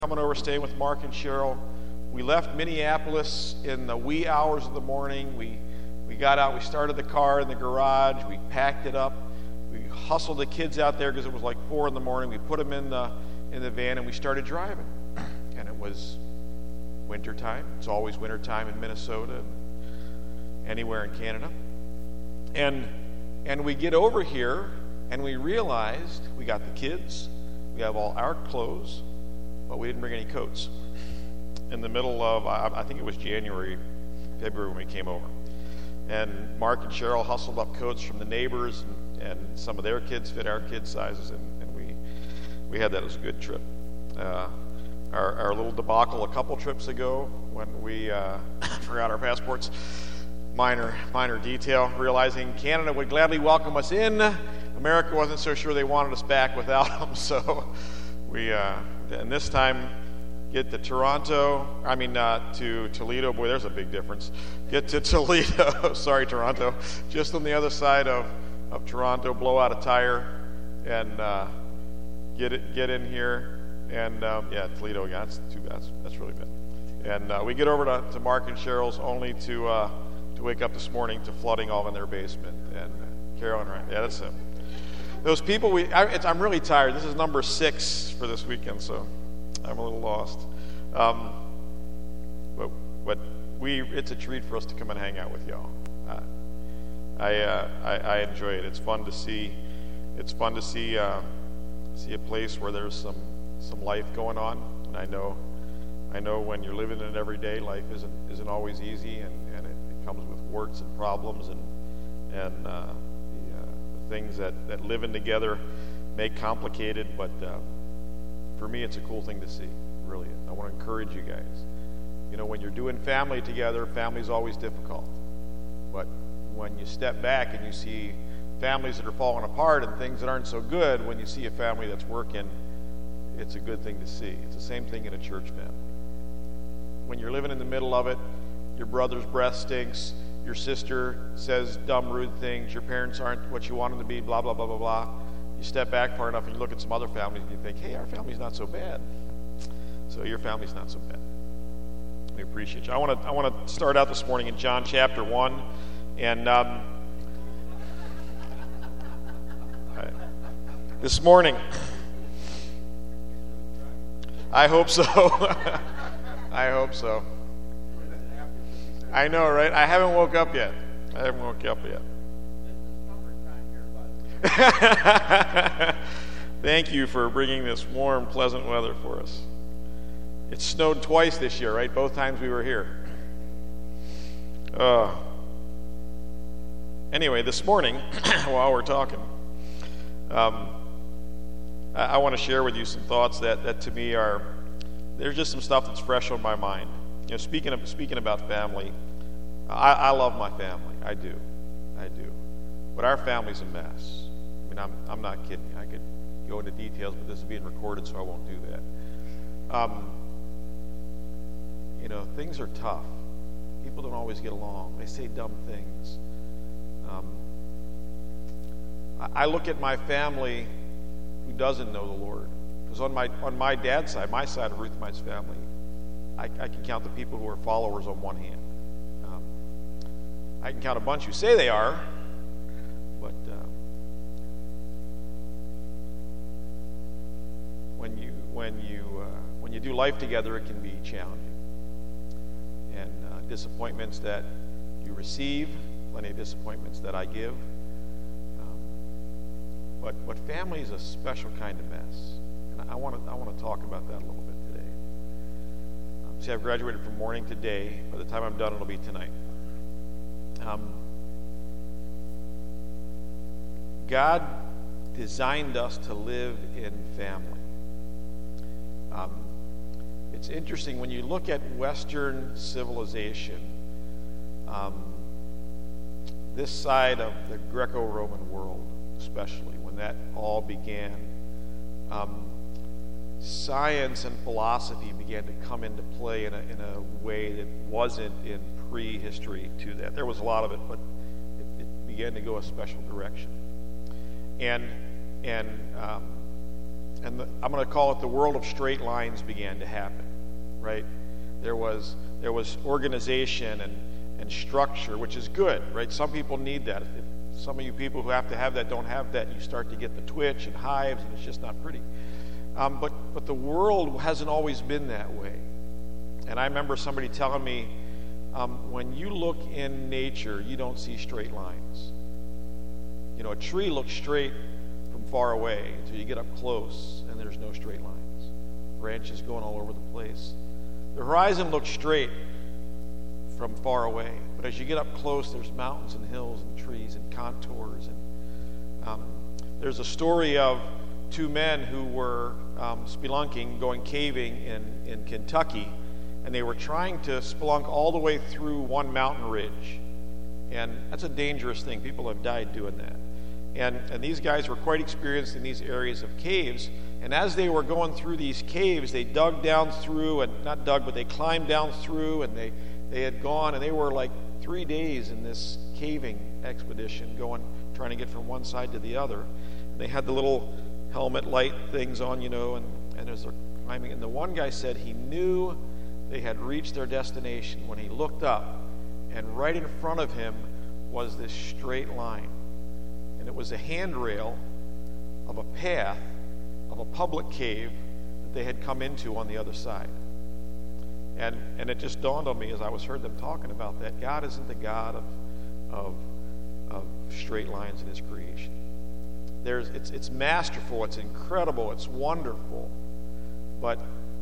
Coming over, staying with Mark and Cheryl. We left Minneapolis in the wee hours of the morning. We got out, we started the car in the garage, we packed it up, we hustled the kids out there because it was like 4 in the morning. We put them in the van and we started driving. And it was wintertime. It's always wintertime in Minnesota and anywhere in Canada. And we get over here and we realized we got the kids, we have all our clothes, but we didn't bring any coats. In the middle of, I think it was February when we came over. And Mark and Cheryl hustled up coats from the neighbors, and some of their kids fit our kids' sizes, and we had that. It was a good trip. Our little debacle a couple trips ago when we forgot our passports, minor detail, realizing Canada would gladly welcome us in. America wasn't so sure they wanted us back without them, so and this time, get to Toledo. Boy, there's a big difference. Get to Toledo. Sorry, Toronto. Just on the other side of Toronto, blow out a tire, and get in here. And Toledo. Yeah, that's too bad. That's really bad. And we get over to Mark and Cheryl's only to wake up this morning to flooding all in their basement. And Carol and Ryan. Yeah, that's them. Those people, I'm really tired. This is number 6 for this weekend, so I'm a little lost. But it's a treat for us to come and hang out with y'all. I enjoy it. It's fun to see. It's fun to see a place where there's some life going on. And I know when you're living in it every day, life isn't always easy, and it comes with warts and problems and things that living together make complicated, but for me it's a cool thing to see, really. I want to encourage you guys. When you're doing family together, family's always difficult, but when you step back and you see families that are falling apart and things that aren't so good, when you see a family that's working, it's a good thing to see. It's the same thing in a church family. When you're living in the middle of it, your brother's breath stinks, your sister says dumb, rude things, your parents aren't what you want them to be, blah, blah, blah, blah, blah. You step back far enough and you look at some other families and you think, hey, our family's not so bad. So your family's not so bad. We appreciate you. I want to start out this morning in John chapter 1. And this morning, I hope so. I hope so. I know, right? I haven't woke up yet. Thank you for bringing this warm, pleasant weather for us. It snowed twice this year, right? Both times we were here. Anyway, this morning, while we're talking, I want to share with you some thoughts that to me there's just some stuff that's fresh on my mind. Speaking about family, I love my family. I do. But our family's a mess. I'm not kidding. I could go into details, but this is being recorded, so I won't do that. Things are tough. People don't always get along. They say dumb things. I look at my family who doesn't know the Lord, because on my dad's side, my side of Ruth and my family, I can count the people who are followers on one hand. I can count a bunch who say they are, but when you do life together, it can be challenging. And disappointments that you receive, plenty of disappointments that I give. But family is a special kind of mess, and I want to talk about that a little bit today. See, I've graduated from morning today. By the time I'm done, it'll be tonight. God designed us to live in family. It's interesting when you look at Western civilization, this side of the Greco-Roman world, especially when that all began, science and philosophy began to come into play in a way that wasn't in prehistory to that. There was a lot of it, but it began to go a special direction. And and I'm going to call it the world of straight lines began to happen, right? There was organization and structure, which is good, right? Some people need that. Some of you people who have to have that don't have that, and you start to get the twitch and hives, and it's just not pretty. But the world hasn't always been that way. And I remember somebody telling me, when you look in nature, you don't see straight lines. You know, a tree looks straight from far away until you get up close, and there's no straight lines. Branches going all over the place. The horizon looks straight from far away, but as you get up close, there's mountains and hills and trees and contours. And there's a story of two men who were spelunking, going caving in Kentucky, and they were trying to spelunk all the way through one mountain ridge. And that's a dangerous thing. People have died doing that. And these guys were quite experienced in these areas of caves. And as they were going through these caves, they dug down through, and not dug, but they climbed down through, and they had gone, and they were like 3 days in this caving expedition, trying to get from one side to the other. And they had the little helmet light things on, and as they're climbing, and the one guy said he knew they had reached their destination when he looked up, and right in front of him was this straight line. And it was a handrail of a path of a public cave that they had come into on the other side. And it just dawned on me as I heard them talking about that. God isn't the God of straight lines in His creation. It's masterful, it's incredible, it's wonderful. But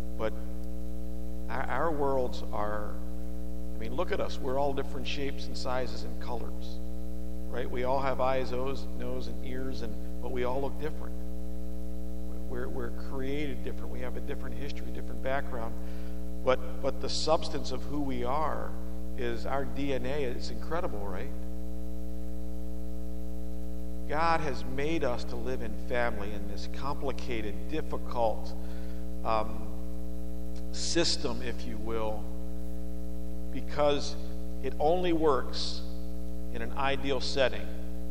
our worlds are, look at us. We're all different shapes and sizes and colors, right? We all have eyes, nose, and ears, but we all look different. We're created different. We have a different history, different background. But the substance of who we are is our DNA. It's incredible, right? God has made us to live in family in this complicated, difficult system, if you will, because it only works in an ideal setting,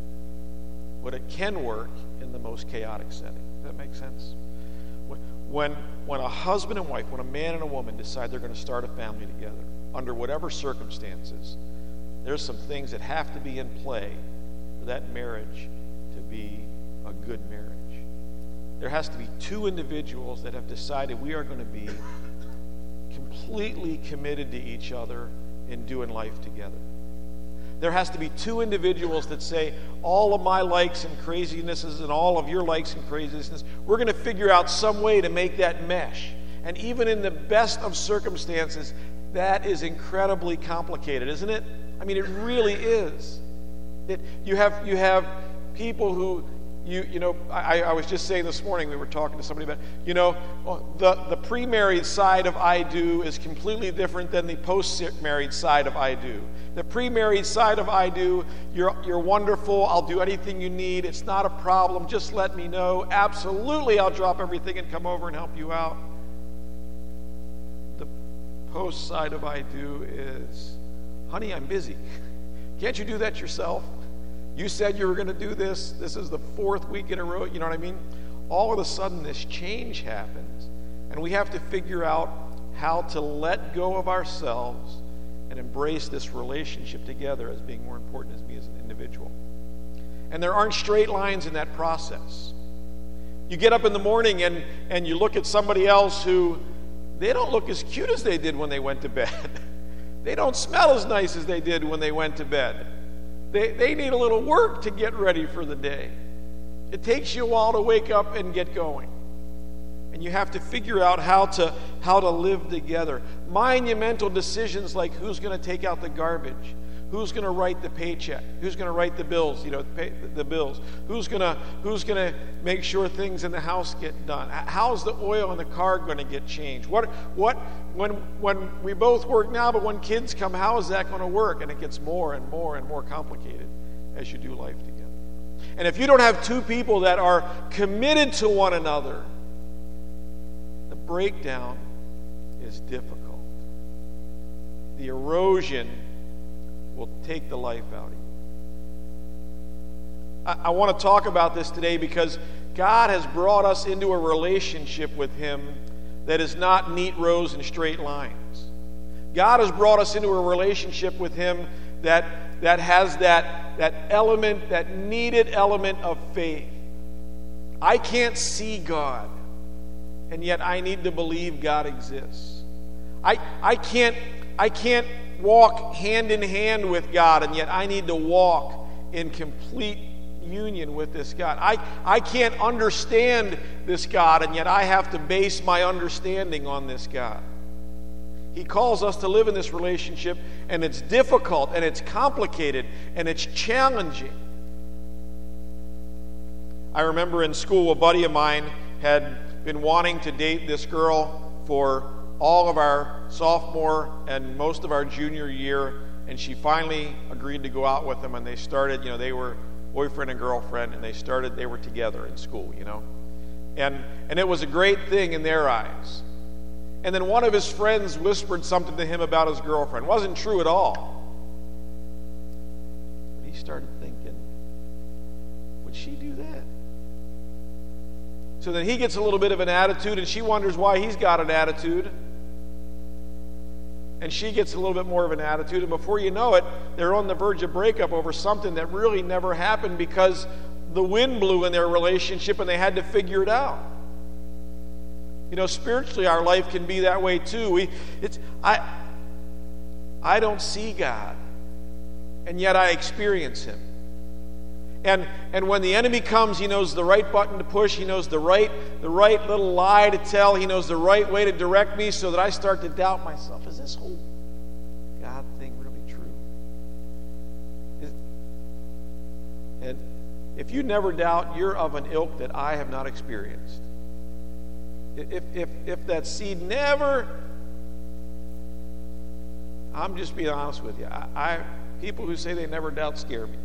but it can work in the most chaotic setting. Does that make sense? When a husband and wife, when a man and a woman decide they're going to start a family together, under whatever circumstances, there's some things that have to be in play for that marriage to be a good marriage. There has to be two individuals that have decided we are going to be completely committed to each other in doing life together. There has to be two individuals that say, all of my likes and crazinesses and all of your likes and crazinesses, we're going to figure out some way to make that mesh. And even in the best of circumstances, that is incredibly complicated, isn't it? It really is. You have people who, I was just saying this morning, we were talking to somebody about, the pre-married side of I do is completely different than the post-married side of I do. The pre-married side of I do, you're wonderful, I'll do anything you need, it's not a problem, just let me know. Absolutely, I'll drop everything and come over and help you out. The post side of I do is, honey, I'm busy. Can't you do that yourself? You said you were going to do this. This is the 4th week in a row. You know what I mean? All of a sudden, this change happens. And we have to figure out how to let go of ourselves and embrace this relationship together as being more important as me as an individual. And there aren't straight lines in that process. You get up in the morning and you look at somebody else who, they don't look as cute as they did when they went to bed. They don't smell as nice as they did when they went to bed. They need a little work to get ready for the day. It takes you a while to wake up and get going. And you have to figure out how to live together. Monumental decisions like who's going to take out the garbage, who's going to write the paycheck, who's going to write the bills, pay the bills, who's going to make sure things in the house get done. How's the oil in the car going to get changed? When we both work now, but when kids come, how is that going to work? And it gets more and more and more complicated as you do life together. And if you don't have two people that are committed to one another, the breakdown is difficult. The erosion will take the life out of you. I want to talk about this today because God has brought us into a relationship with Him that is not neat rows and straight lines. God has brought us into a relationship with Him that has that element, that needed element of faith. I can't see God, and yet I need to believe God exists. I can't walk hand in hand with God, and yet I need to walk in complete union with this God. I can't understand this God, and yet I have to base my understanding on this God. He calls us to live in this relationship, and it's difficult, and it's complicated, and it's challenging. I remember in school, a buddy of mine had been wanting to date this girl for all of our sophomore and most of our junior year, and she finally agreed to go out with him, and they started, they were boyfriend and girlfriend, and they were together in school, And it was a great thing in their eyes. And then one of his friends whispered something to him about his girlfriend. It wasn't true at all. But he started thinking, would she do that? So then he gets a little bit of an attitude, and she wonders why he's got an attitude. And she gets a little bit more of an attitude, and before you know it, they're on the verge of breakup over something that really never happened because the wind blew in their relationship and they had to figure it out. Spiritually, our life can be that way too. I don't see God, and yet I experience Him. And when the enemy comes, he knows the right button to push. He knows the right little lie to tell. He knows the right way to direct me so that I start to doubt myself. Is this whole God thing really true? And if you never doubt, you're of an ilk that I have not experienced. If that seed never, I'm just being honest with you. People who say they never doubt scare me.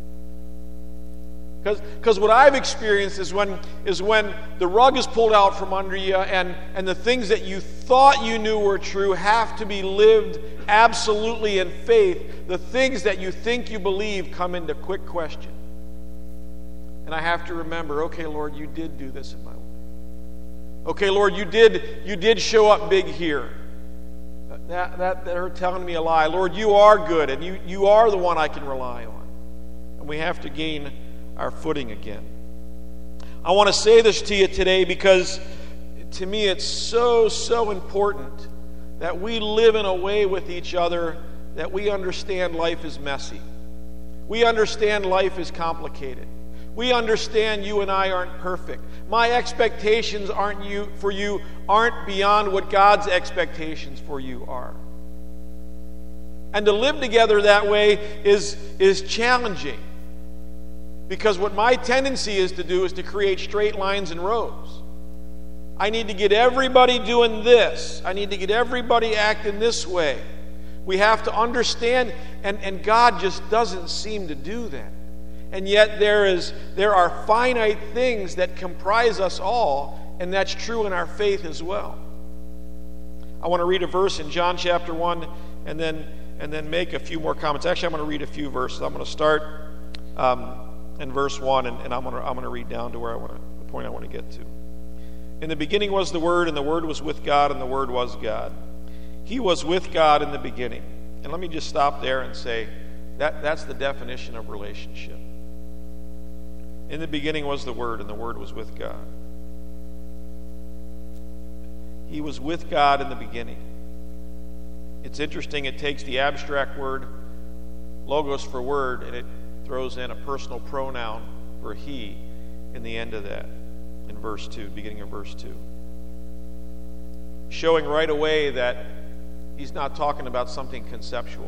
Because what I've experienced is when the rug is pulled out from under you, and the things that you thought you knew were true have to be lived absolutely in faith. The things that you think you believe come into quick question. And I have to remember, okay, Lord, you did do this in my life. Okay, Lord, you did show up big here. That they're telling me a lie. Lord, you are good, and you are the one I can rely on. And we have to gain our footing again. I want to say this to you today because to me it's so important that we live in a way with each other that we understand life is messy. We understand life is complicated. We understand you and I aren't perfect. My expectations aren't beyond what God's expectations for you are. And to live together that way is challenging. Because what my tendency is to do is to create straight lines and rows. I need to get everybody doing this. I need to get everybody acting this way. We have to understand, and God just doesn't seem to do that. And yet there are finite things that comprise us all, and that's true in our faith as well. I want to read a verse in John chapter 1 and then make a few more comments. Actually, I'm going to read a few verses. I'm going to start in verse 1, and I'm going to read down to the point I want to get to. In the beginning was the Word, and the Word was with God, and the Word was God. He was with God in the beginning. And let me just stop there and say that's the definition of relationship. In the beginning was the Word, and the Word was with God. He was with God in the beginning. It's interesting, it takes the abstract word, logos for word, and it throws in a personal pronoun for he in the end of that, in verse 2, beginning of verse 2. Showing right away that he's not talking about something conceptual.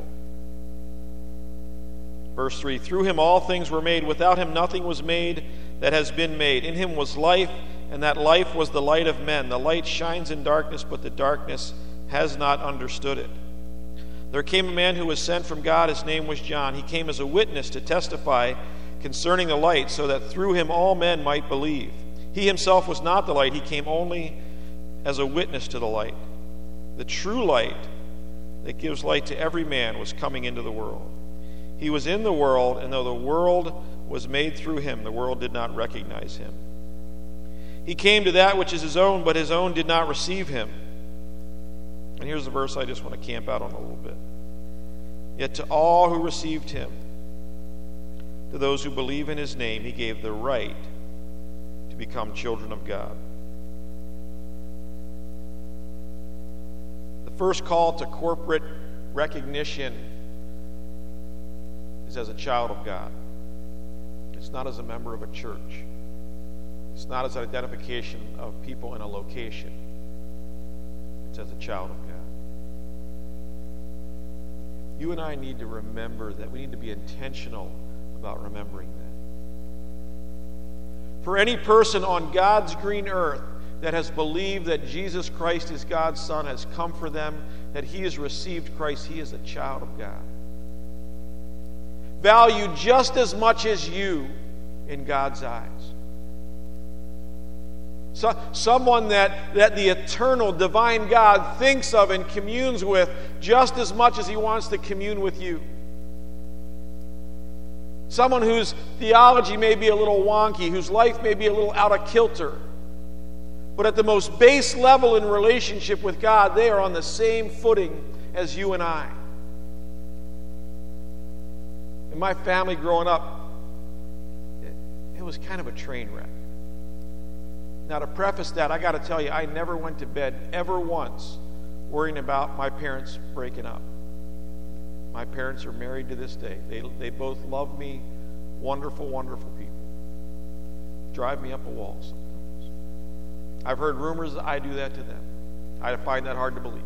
Verse 3, through him all things were made. Without him nothing was made that has been made. In him was life, and that life was the light of men. The light shines in darkness, but the darkness has not understood it. There came a man who was sent from God. His name was John. He came as a witness to testify concerning the light, so that through him all men might believe. He himself was not the light. He came only as a witness to the light. The true light that gives light to every man was coming into the world. He was in the world, and though the world was made through him, the world did not recognize him. He came to that which is his own, but his own did not receive him. And here's the verse I just want to camp out on a little bit. Yet to all who received him, to those who believe in his name, he gave the right to become children of God. The first call to corporate recognition is as a child of God. It's not as a member of a church. It's not as an identification of people in a location. It's as a child of God. You and I need to remember that. We need to be intentional about remembering that. For any person on God's green earth that has believed that Jesus Christ is God's Son, has come for them, that he has received Christ, he is a child of God. Valued just as much as you in God's eyes. So, someone that the eternal, divine God thinks of and communes with just as much as he wants to commune with you. Someone whose theology may be a little wonky, whose life may be a little out of kilter. But at the most base level in relationship with God, they are on the same footing as you and I. In my family growing up, it was kind of a train wreck. Now, to preface that, I got to tell you, I never went to bed ever once worrying about my parents breaking up. My parents are married to this day. They both love me. Wonderful, wonderful people. Drive me up a wall sometimes. I've heard rumors that I do that to them. I find that hard to believe.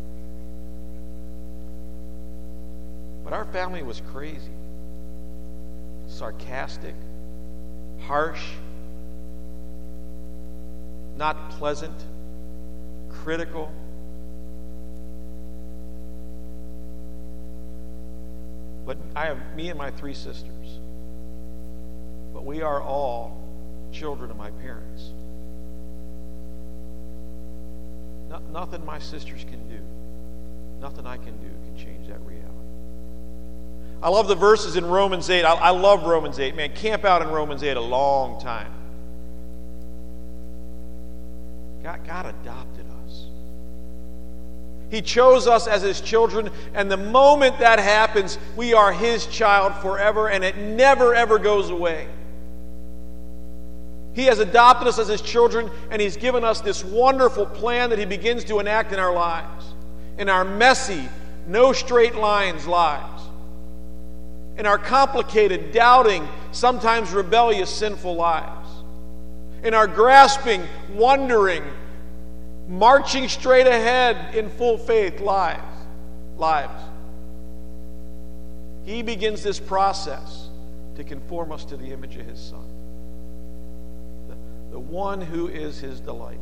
But our family was crazy. Sarcastic. Harsh. Not pleasant. Critical. But I have me and my 3 sisters. But we are all children of my parents. Nothing my sisters can do, nothing I can do can change that reality. I love the verses in Romans 8. I love Romans 8. Man, camp out in Romans 8 a long time. God adopted us. He chose us as his children, and the moment that happens, we are his child forever, and it never, ever goes away. He has adopted us as his children, and he's given us this wonderful plan that he begins to enact in our lives, in our messy, no straight lines lives, in our complicated, doubting, sometimes rebellious, sinful lives, in our grasping, wondering, marching straight ahead in full faith lives. He begins this process to conform us to the image of his Son, the one who is his delight.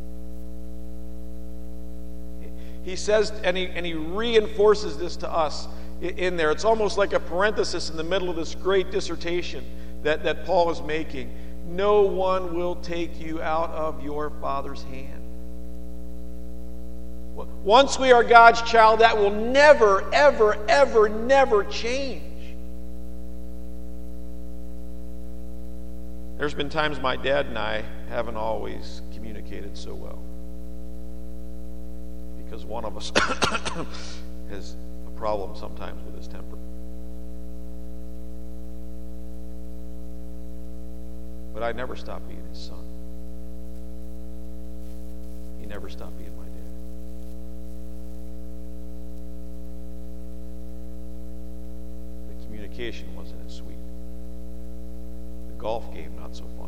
He says, and he reinforces this to us in there. It's almost like a parenthesis in the middle of this great dissertation that Paul is making. No one will take you out of your Father's hand. Once we are God's child, that will never, ever, ever, never change. There's been times my dad and I haven't always communicated so well, because one of us has a problem sometimes with his temper. But I never stopped being his son. He never stopped being my dad. The communication wasn't as sweet. The golf game, not so fun.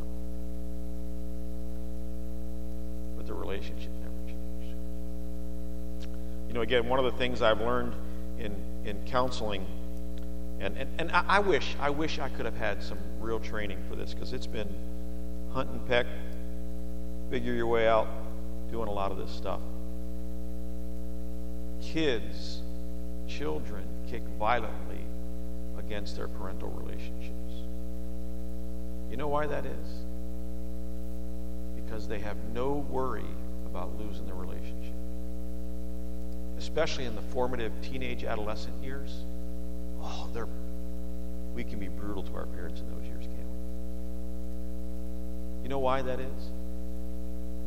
But the relationship never changed. You know, again, one of the things I've learned in counseling, and I wish I could have had some real training for this, because it's been hunt and peck, figure your way out, doing a lot of this stuff. Children kick violently against their parental relationships. You know why that is? Because they have no worry about losing the relationship. Especially in the formative teenage, adolescent years. Oh, we can be brutal to our parents in those years, can't we? You know why that is?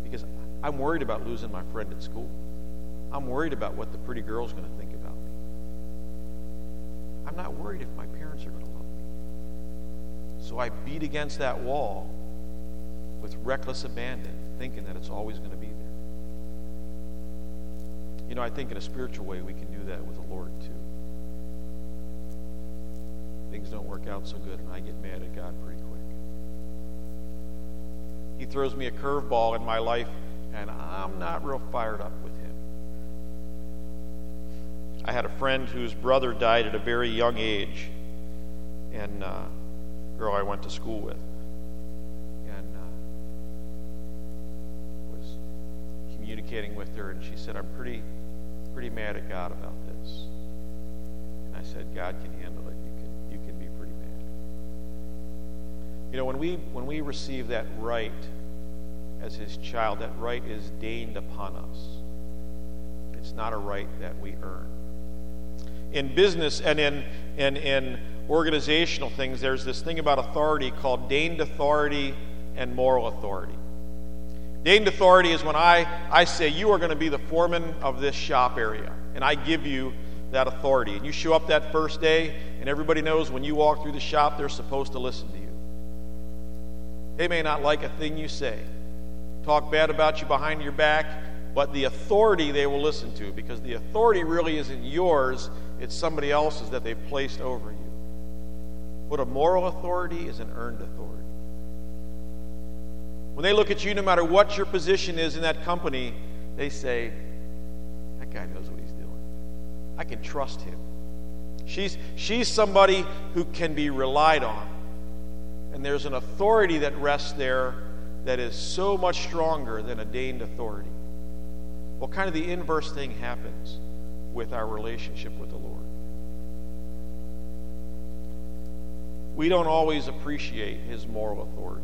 because I'm worried about losing my friend at school. I'm worried about what the pretty girl's going to think about me. I'm not worried if my parents are going to love me. So I beat against that wall with reckless abandon, thinking that it's always going to be there. You know, I think in a spiritual way we can do that with the Lord too. Things don't work out so good, and I get mad at God pretty quick. He throws me a curveball in my life, and I'm not real fired up with him. I had a friend whose brother died at a very young age, and a girl I went to school with, and was communicating with her, and she said, I'm pretty mad at God about this. And I said, God can handle it. You can be pretty mad. You know, when we receive that right as his child, that right is deigned upon us. It's not a right that we earn. In business and in organizational things, there's this thing about authority called deigned authority and moral authority. Deigned authority is when I say, you are going to be the foreman of this shop area, and I give you that authority. And you show up that first day, and everybody knows when you walk through the shop, they're supposed to listen to you. They may not like a thing you say, talk bad about you behind your back, but the authority they will listen to, because the authority really isn't yours, it's somebody else's that they've placed over you. But a moral authority is an earned authority. When they look at you, no matter what your position is in that company, they say, that guy knows what he's doing. I can trust him. She's somebody who can be relied on. And there's an authority that rests there that is so much stronger than a deigned authority. Well, kind of the inverse thing happens with our relationship with the Lord. We don't always appreciate his moral authority.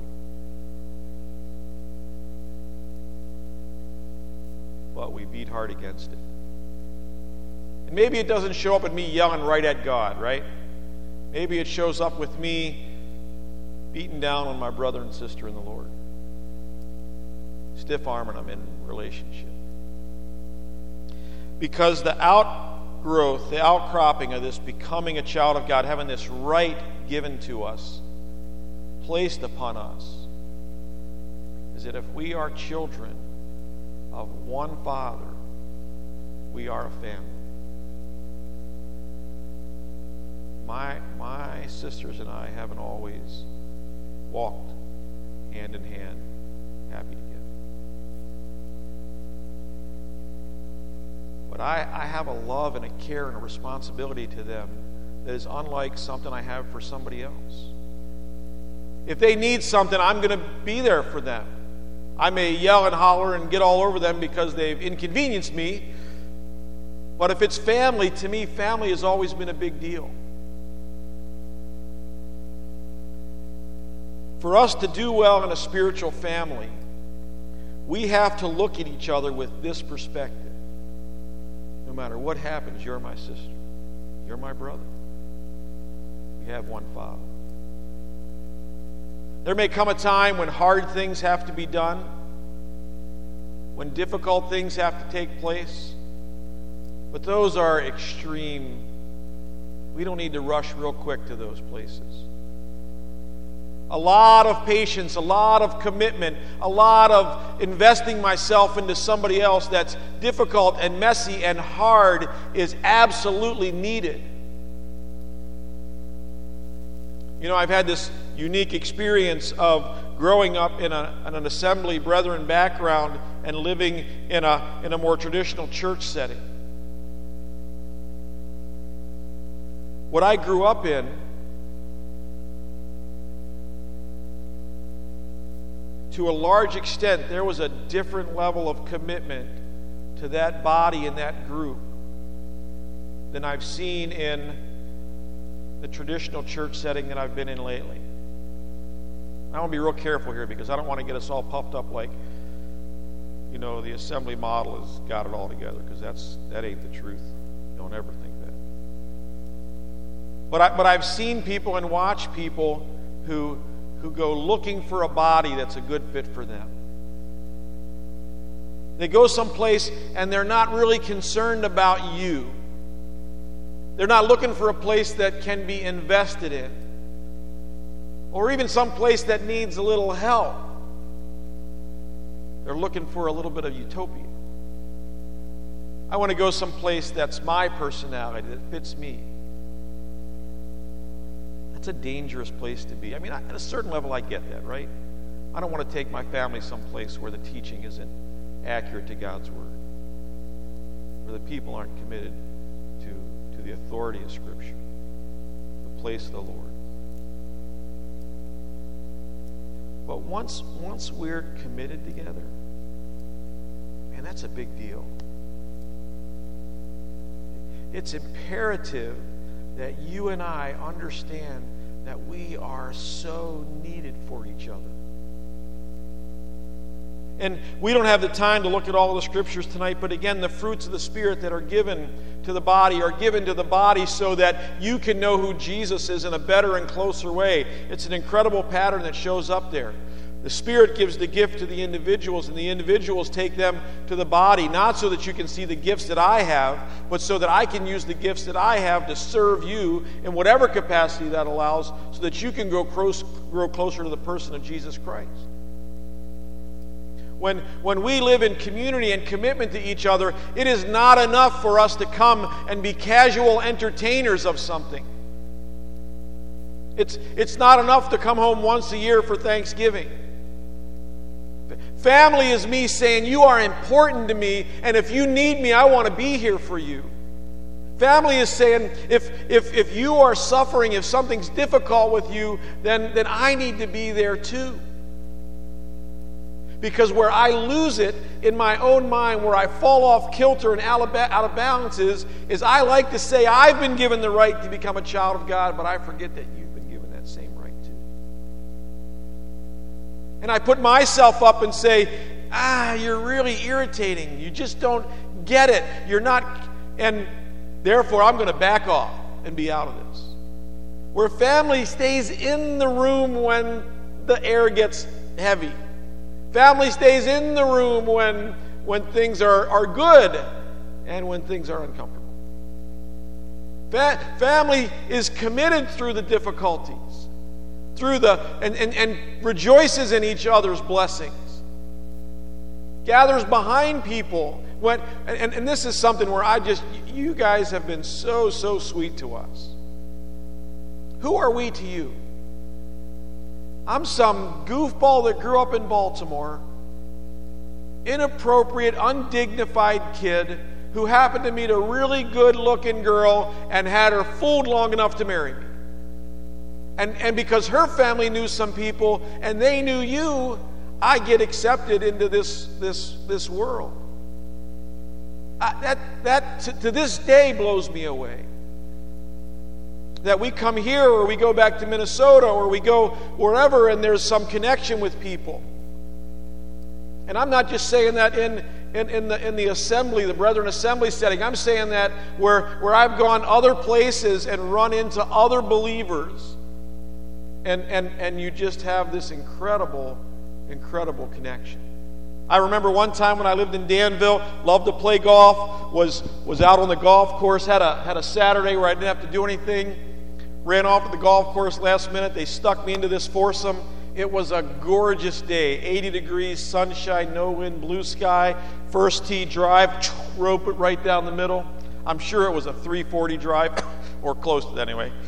But we beat hard against it. And maybe it doesn't show up in me yelling right at God, right? Maybe it shows up with me beating down on my brother and sister in the Lord. Stiff-arming them in relationship. Because the outgrowth, the outcropping of this becoming a child of God, having this right given to us, placed upon us, is that if we are children of one Father, we are a family. My sisters and I haven't always walked hand in hand, happy together. But I have a love and a care and a responsibility to them that is unlike something I have for somebody else. If they need something, I'm going to be there for them. I may yell and holler and get all over them because they've inconvenienced me. But if it's family, to me, family has always been a big deal. For us to do well in a spiritual family, we have to look at each other with this perspective. No matter what happens, you're my sister. You're my brother. We have one Father. There may come a time when hard things have to be done, when difficult things have to take place, but those are extreme. We don't need to rush real quick to those places. A lot of patience, a lot of commitment, a lot of investing myself into somebody else that's difficult and messy and hard is absolutely needed. You know, I've had this unique experience of growing up in an assembly brethren background and living in a more traditional church setting. What I grew up in, to a large extent, there was a different level of commitment to that body and that group than I've seen in the traditional church setting that I've been in lately. I want to be real careful here because I don't want to get us all puffed up like, you know, the assembly model has got it all together, because that ain't the truth. Don't ever think that. But I've seen people and watched people who go looking for a body that's a good fit for them. They go someplace and they're not really concerned about you. They're not looking for a place that can be invested in, or even some place that needs a little help. They're looking for a little bit of utopia. I want to go someplace that's my personality, that fits me. That's a dangerous place to be. I mean, at a certain level, I get that, right? I don't want to take my family someplace where the teaching isn't accurate to God's Word, where the people aren't committed to the authority of Scripture, the place of the Lord. But once we're committed together, man, that's a big deal. It's imperative that you and I understand that we are so needed for each other. And we don't have the time to look at all the scriptures tonight, but again, the fruits of the Spirit that are given to the body are given to the body so that you can know who Jesus is in a better and closer way. It's an incredible pattern that shows up there. The Spirit gives the gift to the individuals, and the individuals take them to the body, not so that you can see the gifts that I have, but so that I can use the gifts that I have to serve you in whatever capacity that allows, so that you can grow closer to the person of Jesus Christ. When we live in community and commitment to each other, it is not enough for us to come and be casual entertainers of something. It's not enough to come home once a year for Thanksgiving. Family is me saying, you are important to me, and if you need me, I want to be here for you. Family is saying, if you are suffering, if something's difficult with you, then I need to be there too. Because where I lose it in my own mind, where I fall off kilter and out of balance is I like to say I've been given the right to become a child of God, but I forget that you've been given that same right too. And I put myself up and say, you're really irritating. You just don't get it. You're not, and therefore I'm going to back off and be out of this. Where family stays in the room when the air gets heavy. Family stays in the room when things are good and when things are uncomfortable. Family is committed through the difficulties, through and rejoices in each other's blessings. Gathers behind people. And this is something where you guys have been so sweet to us. Who are we to you? I'm some goofball that grew up in Baltimore, inappropriate, undignified kid who happened to meet a really good-looking girl and had her fooled long enough to marry me. And because her family knew some people and they knew you, I get accepted into this world. That to this day blows me away. That we come here or we go back to Minnesota or we go wherever and there's some connection with people. And I'm not just saying that in the assembly, the Brethren assembly setting. I'm saying that where I've gone other places and run into other believers and you just have this incredible connection. I remember one time when I lived in Danville, loved to play golf, was out on the golf course, had a Saturday where I didn't have to do anything. Ran off at the golf course last minute. They stuck me into this foursome. It was a gorgeous day. 80 degrees, sunshine, no wind, blue sky. First tee drive, rope it right down the middle. I'm sure it was a 340 drive, or close to that anyway.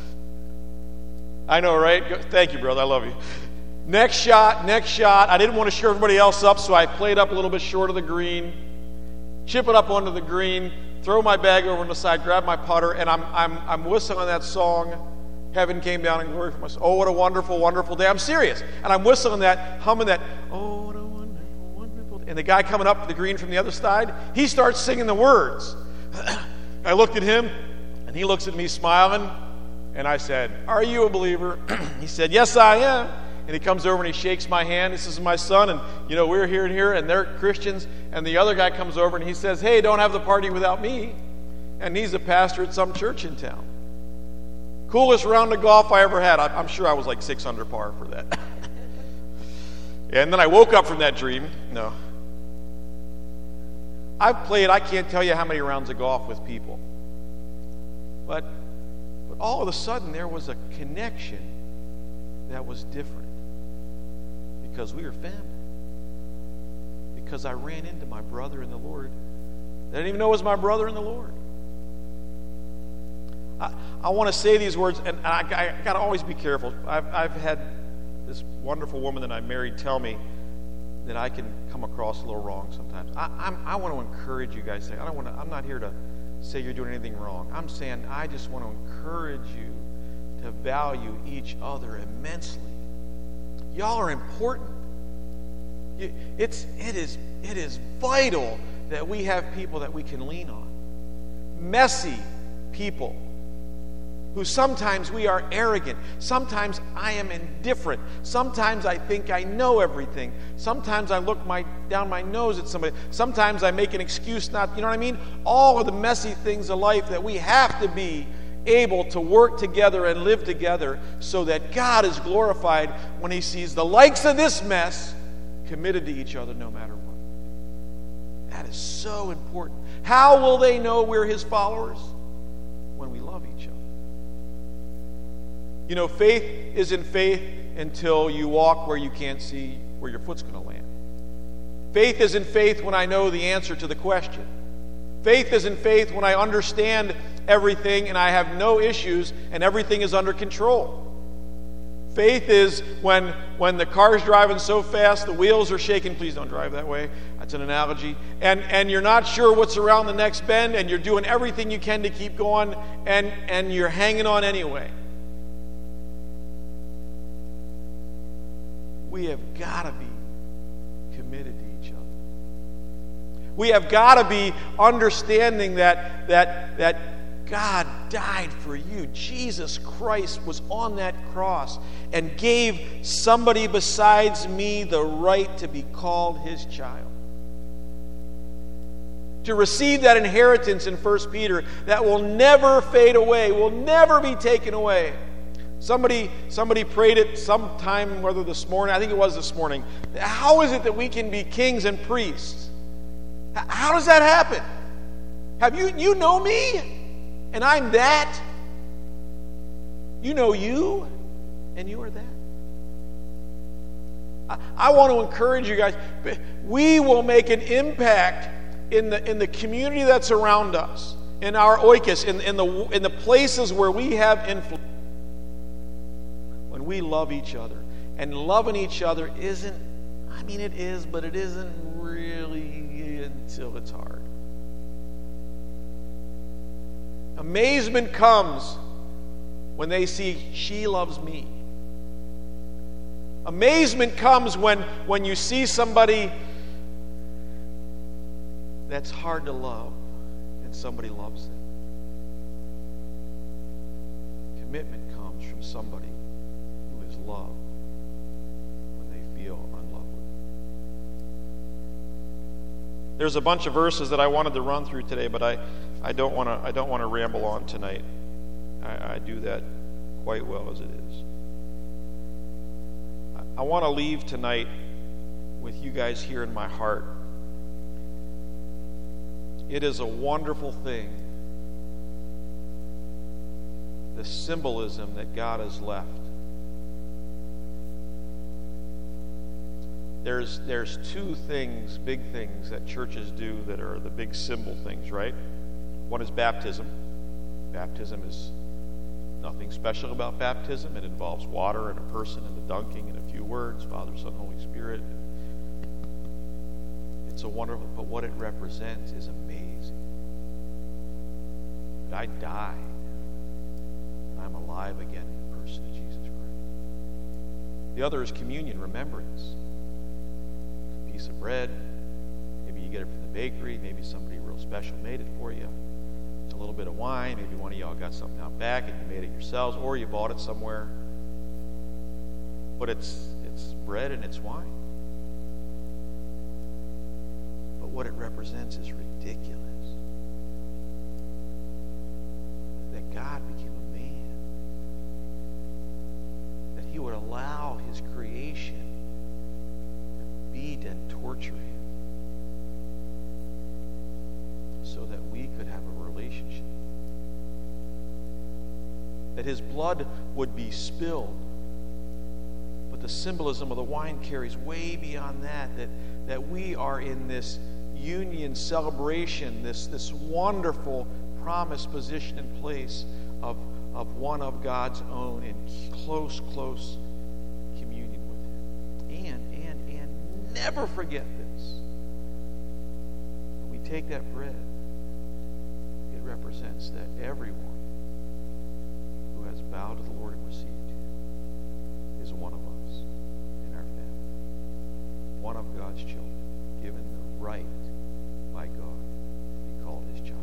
I know, right? Thank you, brother. I love you. Next shot. I didn't want to show everybody else up, so I played up a little bit short of the green. Chip it up onto the green. Throw my bag over on the side, grab my putter, and I'm whistling on that song, Heaven Came Down in Glory from Us. Oh, what a wonderful, wonderful day. I'm serious. And I'm whistling that, humming that, oh, what a wonderful, wonderful day. And the guy coming up the green from the other side, he starts singing the words. I looked at him, and he looks at me smiling, and I said, are you a believer? He said, yes, I am. And he comes over and he shakes my hand. This is my son, and we're here and here, and they're Christians. And the other guy comes over and he says, hey, don't have the party without me. And he's a pastor at some church in town. Coolest round of golf I ever had. I'm sure I was like 6 under par for that. And then I woke up from that dream. No. I've played, I can't tell you how many rounds of golf with people. But all of a sudden there was a connection that was different. Because we were family. Because I ran into my brother in the Lord. I didn't even know it was my brother in the Lord. I want to say these words, and I got to always be careful. I've had this wonderful woman that I married tell me that I can come across a little wrong sometimes. I want to encourage you guys. I'm not here to say you're doing anything wrong. I'm saying I just want to encourage you to value each other immensely. Y'all are important. It is vital that we have people that we can lean on. Messy people who sometimes we are arrogant. Sometimes I am indifferent. Sometimes I think I know everything. Sometimes I look down my nose at somebody. Sometimes I make an excuse not, you know what I mean? All of the messy things of life that we have to be able to work together and live together so that God is glorified when He sees the likes of this mess committed to each other no matter what. That is so important. How will they know we're His followers? When we love each other. You know, faith isn't faith until you walk where you can't see where your foot's going to land. Faith isn't faith when I know the answer to the question. Faith isn't faith when I understand everything and I have no issues and everything is under control. Faith is when the car's driving so fast, the wheels are shaking. Please don't drive that way. That's an analogy. And you're not sure what's around the next bend, and you're doing everything you can to keep going, and you're hanging on anyway. We have got to be committed to each other. We have got to be understanding that God died for you. Jesus Christ was on that cross and gave somebody besides me the right to be called His child. To receive that inheritance in 1 Peter that will never fade away, will never be taken away. Somebody prayed it sometime, whether this morning, I think it was this morning. How is it that we can be kings and priests? How does that happen? Have you know me? And I'm that. You know you, and you are that. I want to encourage you guys. We will make an impact in the community that's around us, in our oikos, in the places where we have influence. When we love each other, and loving each other isn't, I mean it is, but it isn't really until it's hard. Amazement comes when they see she loves me. Amazement comes when you see somebody that's hard to love and somebody loves them. Commitment comes from somebody who is loved when they feel unlovely. There's a bunch of verses that I wanted to run through today, but I don't want to ramble on tonight. I do that quite well as it is. I want to leave tonight with you guys here in my heart. It is a wonderful thing, the symbolism that God has left. There's two things, big things that churches do that are the big symbol things, right? One is baptism. Baptism is nothing special about baptism. It involves water and a person and the dunking and a few words, Father, Son, Holy Spirit. It's a wonderful, but what it represents is amazing. That I died, and I'm alive again in the person of Jesus Christ. The other is communion, remembrance. A piece of bread. Maybe you get it from the bakery. Maybe somebody real special made it for you. A little bit of wine. Maybe one of y'all got something out back and you made it yourselves, or you bought it somewhere. But it's bread and it's wine. But what it represents is ridiculous. That God became a man. That He would allow His creation to beat and torture Him. so that we could have a relationship. That his blood would be spilled. But the symbolism of the wine carries way beyond that we are in this union celebration, this wonderful promised position and place of one of God's own in close communion with him. And never forget this. When we take that bread, it represents that everyone who has bowed to the Lord and received him is one of us in our family. One of God's children, given the right by God to be called his child.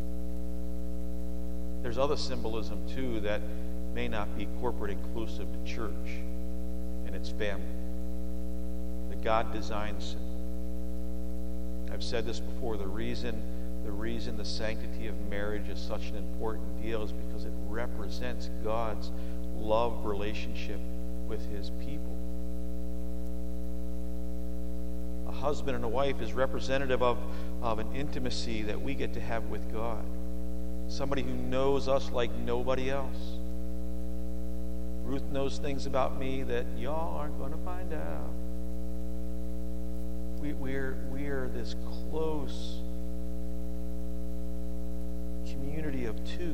There's other symbolism, too, that may not be corporate inclusive to church and its family. The God designed symbol. I've said this before, the reason the sanctity of marriage is such an important deal is because it represents God's love relationship with his people. A husband and a wife is representative of an intimacy that we get to have with God. Somebody who knows us like nobody else. Ruth knows things about me that y'all aren't going to find out. We're this close community of two.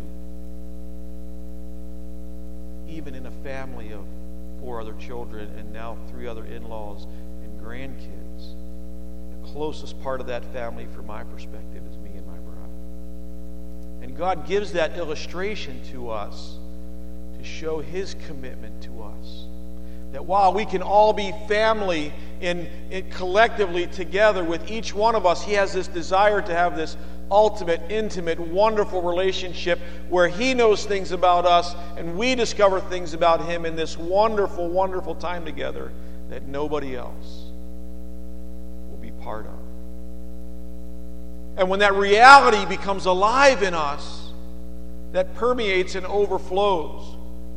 Even in a family of 4 other children and now 3 other in-laws and grandkids. The closest part of that family, from my perspective, is me and my bride. And God gives that illustration to us to show his commitment to us. That while we can all be family in collectively together with each one of us, he has this desire to have this ultimate, intimate, wonderful relationship where he knows things about us and we discover things about him in this wonderful, wonderful time together that nobody else will be part of. And when that reality becomes alive in us, that permeates and overflows.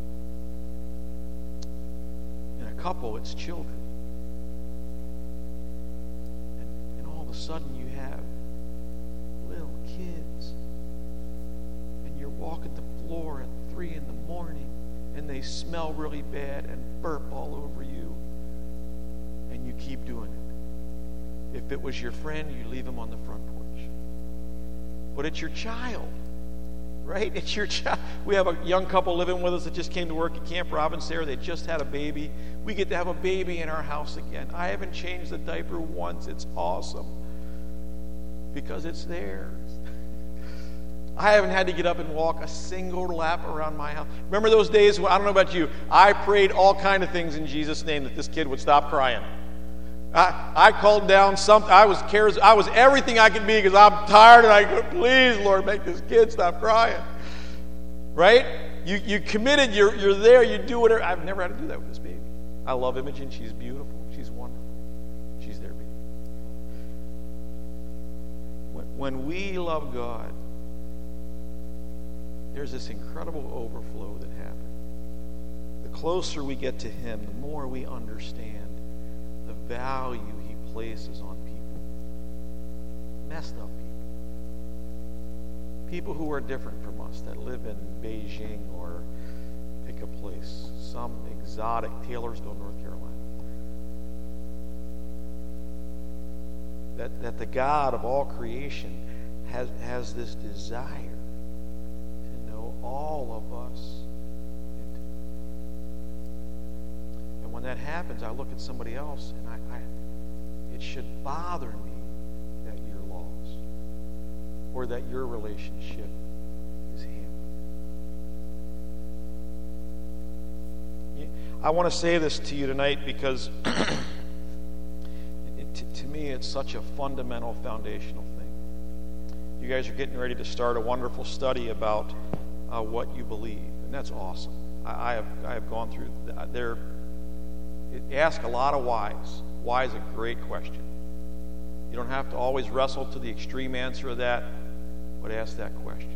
In a couple, it's children. And all of a sudden you have little kids. And you're walking the floor at 3 in the morning and they smell really bad and burp all over you. And you keep doing it. If it was your friend, you leave him on the front porch. But it's your child, right? It's your child. We have a young couple living with us that just came to work at Camp Robbins there. They just had a baby. We get to have a baby in our house again. I haven't changed the diaper once. It's awesome. Because it's theirs. I haven't had to get up and walk a single lap around my house. Remember those days when, I don't know about you, I prayed all kind of things in Jesus' name that this kid would stop crying. I called down something. I was everything I could be because I'm tired and I go, please, Lord, make this kid stop crying. Right? You committed, you're there, you do whatever. I've never had to do that with this baby. I love Imogen. She's beautiful. She's wonderful. She's their baby. When we love God, there's this incredible overflow that happens. The closer we get to him, the more we understand the value he places on people. Messed up people. People who are different from us, that live in Beijing or pick a place, some exotic, Taylorsville, North Carolina. That the God of all creation has this desire to know all of us. And when that happens, I look at somebody else and it should bother me that you're lost or that your relationship is hampered. I want to say this to you tonight because to me it's such a fundamental, foundational thing. You guys are getting ready to start a wonderful study about what you believe, and that's awesome. I have gone through there. Ask a lot of whys. Why is a great question. You don't have to always wrestle to the extreme answer of that, but ask that question.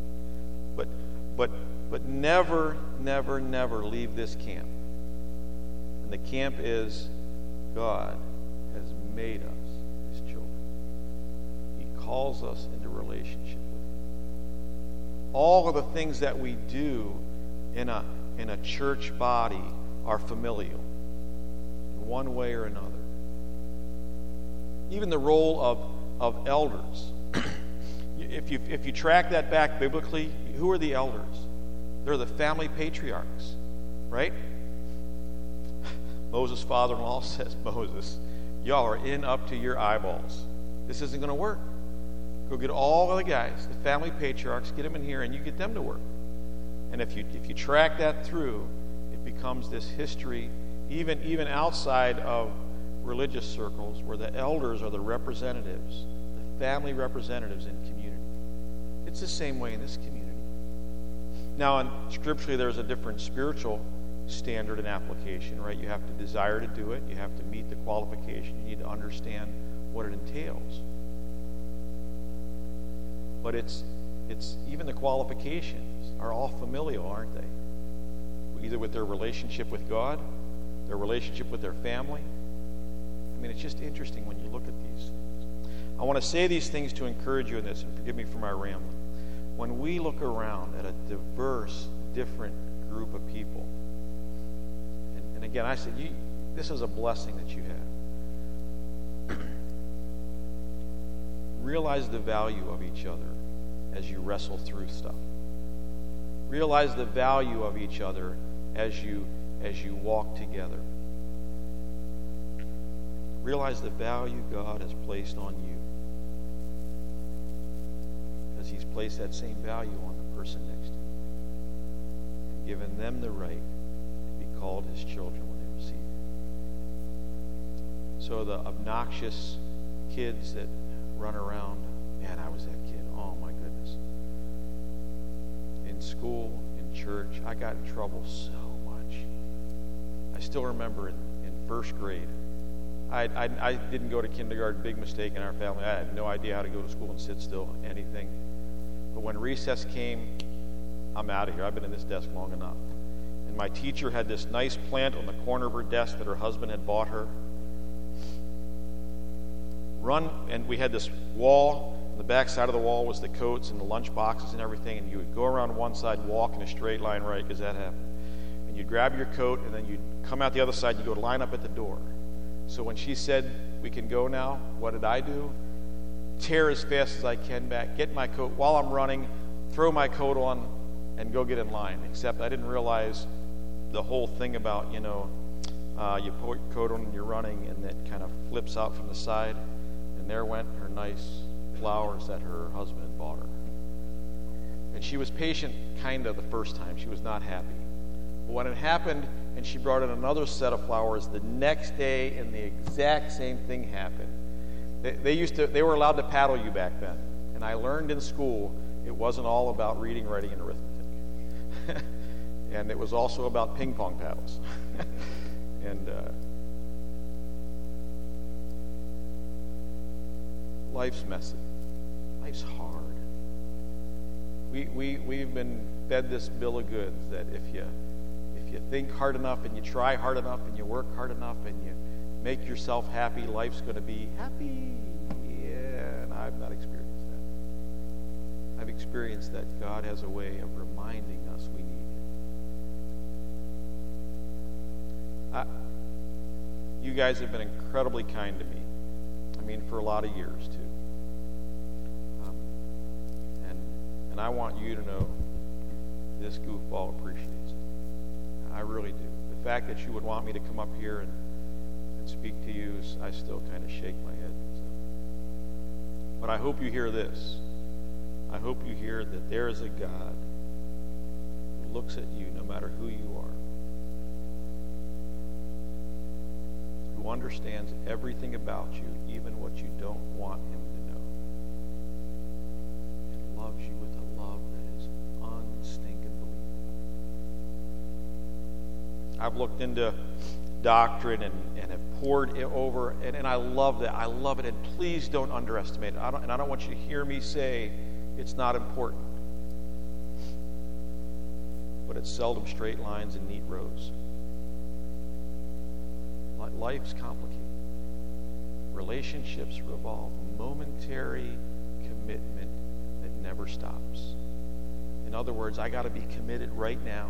But never, never, never leave this camp. And the camp is God has made us his children. He calls us into relationship with Him. All of the things that we do in a church body are familial in one way or another. Even the role of elders. If you track that back biblically, who are the elders? They're the family patriarchs, right? Moses' father-in-law says, Moses, y'all are in up to your eyeballs. This isn't going to work. Go get all of the guys, the family patriarchs, get them in here, and you get them to work. And if you track that through, it becomes this history, even outside of religious circles, where the elders are the representatives, the family representatives in community. It's the same way in this community. Now, scripturally, there's a different spiritual standard and application, right? You have to desire to do it. You have to meet the qualification. You need to understand what it entails. But it's even the qualifications are all familial, aren't they? Either with their relationship with God, their relationship with their family. I mean, it's just interesting when you look at these things. I want to say these things to encourage you in this, and forgive me for my rambling. When we look around at a diverse, different group of people, and again, I said, this is a blessing that you have. Realize the value of each other as you wrestle through stuff. Realize the value of each other as you walk together. Realize the value God has placed on you, as He's placed that same value on the person next to you, and given them the right to be called His children when they receive it. So the obnoxious kids that run around, man, I was that kid. Oh my goodness. In school, in church, I got in trouble so much. I still remember in first grade, I didn't go to kindergarten, big mistake in our family. I had no idea how to go to school and sit still, anything. But when recess came, I'm out of here. I've been in this desk long enough. And my teacher had this nice plant on the corner of her desk that her husband had bought her. And we had this wall. On the back side of the wall was the coats and the lunch boxes and everything. And you would go around one side and walk in a straight line, right, because that happened. And you'd grab your coat, and then you'd come out the other side, and you'd go line up at the door. So when she said, we can go now, what did I do? Tear as fast as I can back, get my coat while I'm running, throw my coat on, and go get in line. Except I didn't realize the whole thing about, you put your coat on and you're running, and it kind of flips out from the side. And there went her nice flowers that her husband bought her. And she was patient kind of the first time. She was not happy. But when it happened and she brought in another set of flowers the next day and the exact same thing happened, they were allowed to paddle you back then. And I learned in school it wasn't all about reading, writing, and arithmetic. And it was also about ping pong paddles. And life's messy. Life's hard. We've been fed this bill of goods that if you think hard enough and you try hard enough and you work hard enough and you make yourself happy, life's going to be happy. Yeah, and I've not experienced that. I've experienced that God has a way of reminding us we need Him. You guys have been incredibly kind to me. I mean, for a lot of years, too. And I want you to know this goofball appreciates it. I really do. The fact that you would want me to come up here and speak to you, I still kind of shake my head. So. But I hope you hear this. I hope you hear that there is a God who looks at you no matter who you are, who understands everything about you, even what you don't want Him to know, and loves you with a love that is unstinkingly. I've looked into doctrine and have poured it over, and I love that. I love it, and please don't underestimate it. I don't want you to hear me say it's not important. But it's seldom straight lines and neat rows. Life's complicated. Relationships revolve momentary commitment that never stops. In other words, I got to be committed right now.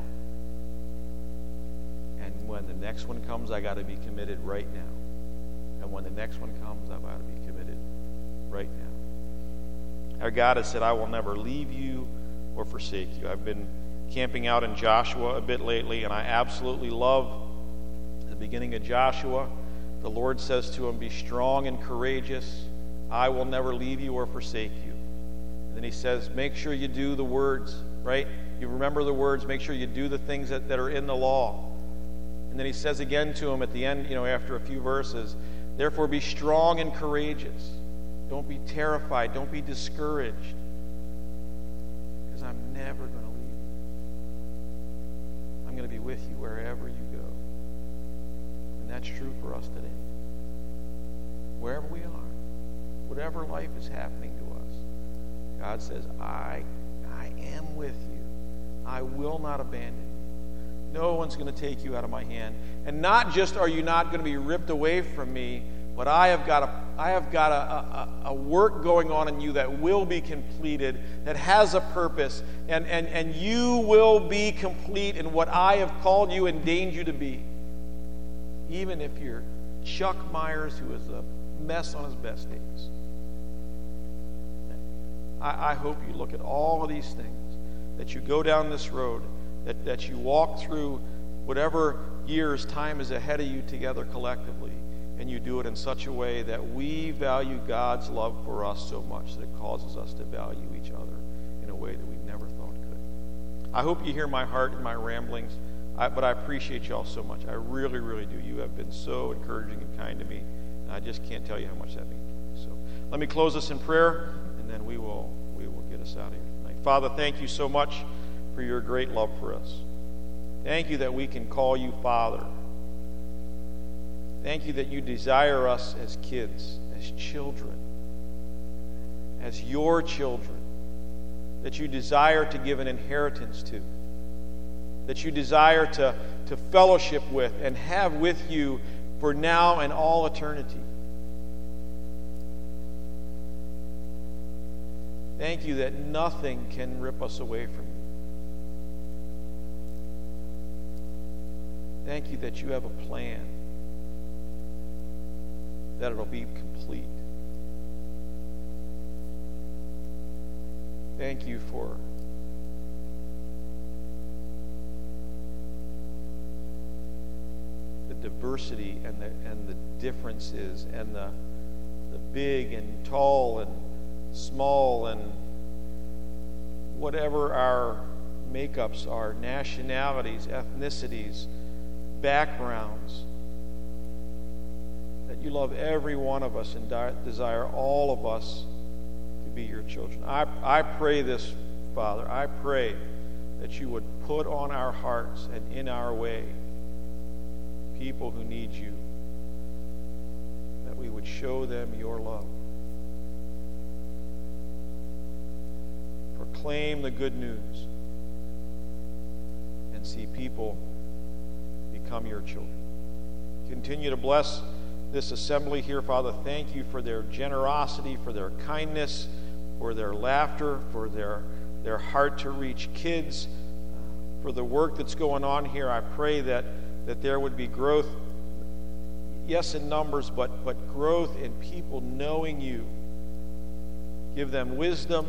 And when the next one comes, I got to be committed right now. And when the next one comes, I've got to be committed right now. Our God has said, I will never leave you or forsake you. I've been camping out in Joshua a bit lately, and I absolutely love the beginning of Joshua. The Lord says to him, be strong and courageous. I will never leave you or forsake you. And then he says, make sure you do the words, right? You remember the words, make sure you do the things that are in the law. And then he says again to him at the end, after a few verses, therefore be strong and courageous. Don't be terrified. Don't be discouraged. Because I'm never going to leave you. I'm going to be with you wherever you go. And that's true for us today. Wherever we are, whatever life is happening to us, God says, I am with you. I will not abandon you. No one's going to take you out of my hand. And not just are you not going to be ripped away from me, but I have got a work going on in you that will be completed, that has a purpose, and you will be complete in what I have called you and deigned you to be. Even if you're Chuck Myers, who is a mess on his best days. I hope you look at all of these things, that you go down this road, that you walk through whatever years time is ahead of you together collectively, and you do it in such a way that we value God's love for us so much that it causes us to value each other in a way that we never thought could. I hope you hear my heart and my ramblings, but I appreciate you all so much. I really, really do. You have been so encouraging and kind to me, and I just can't tell you how much that means to me. So let me close this in prayer, and then we will get us out of here tonight. Father, thank you so much for your great love for us. Thank you that we can call you Father. Thank you that you desire us as kids, as children, as your children, that you desire to give an inheritance to, that you desire to fellowship with and have with you for now and all eternity. Thank you that nothing can rip us away from you. Thank you that you have a plan, that it'll be complete. Thank you for the diversity and the differences and the big and tall and small and whatever our makeups are, nationalities, ethnicities, backgrounds, that you love every one of us and desire all of us to be your children. I pray this, Father. I pray that you would put on our hearts and in our way people who need you, that we would show them your love. Proclaim the good news and see people become your children. Continue to bless this assembly here, Father. Thank you for their generosity, for their kindness, for their laughter, for their heart to reach kids, for the work that's going on here. I pray that there would be growth, yes, in numbers, but growth in people knowing you. Give them wisdom,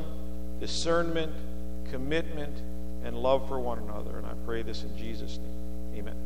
discernment, commitment, and love for one another. And I pray this in Jesus' name. Amen.